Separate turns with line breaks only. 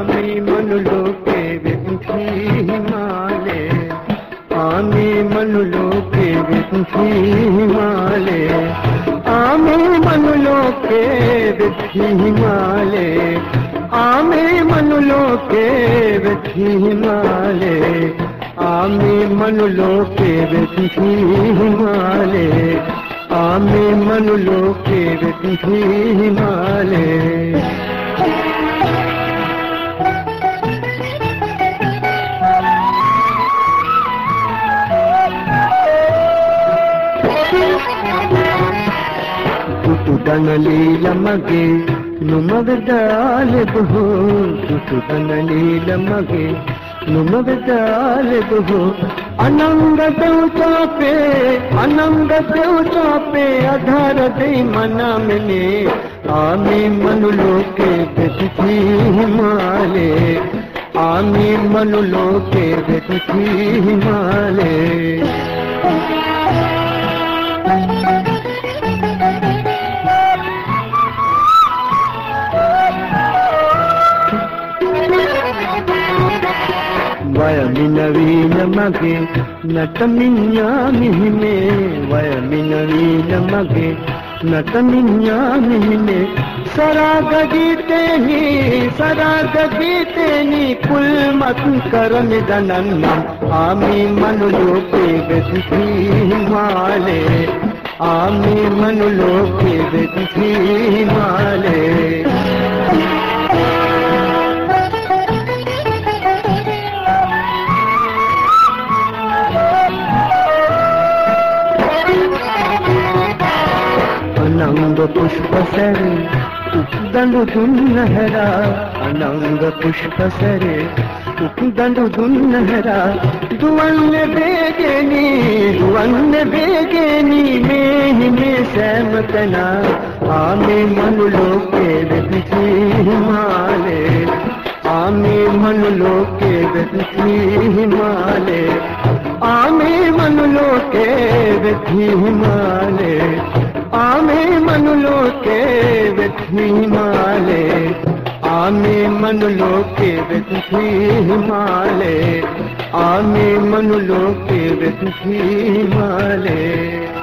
आमी मनुलोके विंथी हिमाले, आमी मनुलोके विंथी हिमाले, आमी मनुलोके विंथी हिमाले, आमी मनुलोके विंथी हिमाले, आमी मनुलोके विंथी हिमाले, आमी मनुलोके विंथी हिमाले। ತುಟುದನಲೀಲಮಗೆ ನುಮಗದಾಲೆಬಹು, ತುಟುದನಲೀಲಮಗೆ ನುಮಗದಾಲೆಬಹು, ಅನಂಗ ದೇವಚಾಪೆ ಅನಂಗ ದೇವಚಾಪೆ ಅಧಾರ ದೈ ಮನ ಮಿನೆ, ಆಮಿ ಮನುಲೋಕೆ ವಿಂಥಿ ಹಿಮಾಲೆ, आमी मनुलोके विंथी हिमाले। वयमिनवीनಮಗೆ नटमिन्यामिहिमे, वयमिनवीनಮಗೆ नटमिन्यामिहिमे, सरागगीतेनि कुल्मत् करमिदनन्नम्, आमी मनुलोके विंथी हिमाले, आमी मनुलोके विंथी हिमाले। अनंग पुष्प सरे उपदंडु दुन्नहरा, अनंग पुष्प सरे उपदंडु दुन्नहरा, दुवन्न बेगेनी में सहमतना, आमी मनुलोके विंथी हिमाले, आमी मनुलोके विंथी हिमाले, आमी मनुलोके विंथी हिमाले, आमी मनुलोके विंथी हिमाले, आमी मनुलोके विंथी हिमाले, आमी मनुलोके विंथी हिमाले।